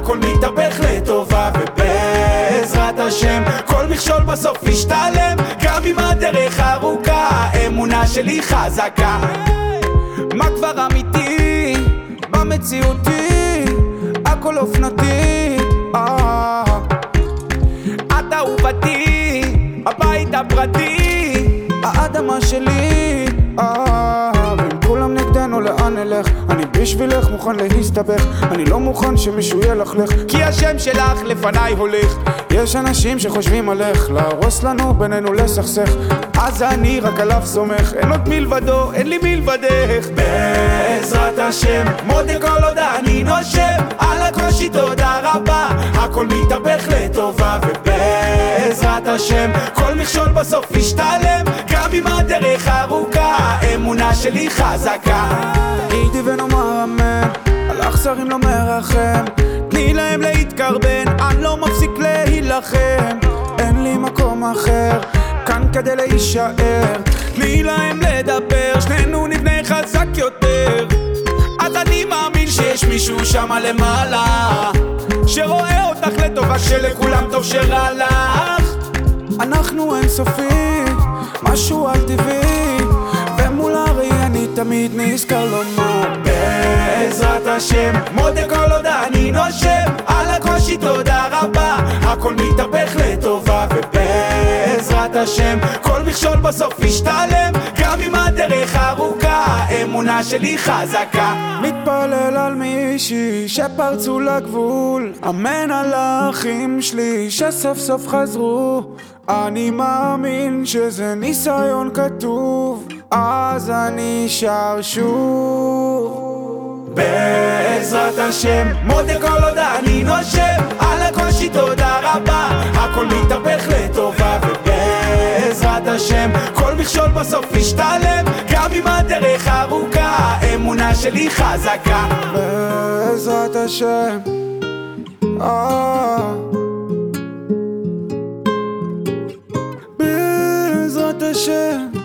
הכל מתהפך לטובה, ובעזרת השם כל מכשול בסוף ישתלם. גם אם הדרך ארוכה, האמונה שלי חזקה. מה כבר אמיתי במציאותי, הכל אופנתי. את אהובתי, הבית הפרטי, האדמה שלי. ואם כולם נגדנו לאן נלך? אני בשבילך מוכן להסתבך, אני לא מוכן שמישהו ילכלך, כי השם שלך לפניי הולך. יש אנשים שחושבים עליך להרוס לנו, בינינו לסכסך, אז אני רק עליו סומך, אין עוד מלבדו, אין לי מלבדך. בעזרת השם מודה כל עוד אני נושם, על הקושי תודה רבה, הכל מתהפך לטובה, ובעזרת השם כל מכשול בסוף ישתלם. גם אם הדרך ארוכה, האמונה שלי חזקה. תגידי ונאמר אמן, על אכזרים לא מרחם, תני להם להתקרבן, אני לא מפסיק להילחם. אין לי מקום אחר, כאן כדי להישאר, תני להם לדבר, שנינו נבנה חזק יותר. אז אני מאמין שיש מישהו שמה למעלה, שרואה אותך לטובה, שלכולם טוב שרע לך. אנחנו אינסופי, משהו על טבעי, ומול הרי אני תמיד נזכר לומר בעזרת השם מודה כל עוד אני נושם, על הקושי תודה רבה, הכל מתהפך לטובה, ובעזרת השם כל מכשול בסוף ישתלם. גם אם הדרך ארוכה, האמונה שלי חזקה. מתפלל על מישהי שפרצו לגבול, אמן על האחים שלי שסוף סוף חזרו, אני מאמין שזה ניסיון כתוב, אז אני שר שוב. בעזרת השם מודה כל עוד אני נושם, על הקושי תודה רבה, הכל מתהפך לטובה, ובעזרת השם כל מכשול בסוף ישתלם. גם אם הדרך ארוכה, האמונה שלי חזקה. בעזרת השם בעזרת השם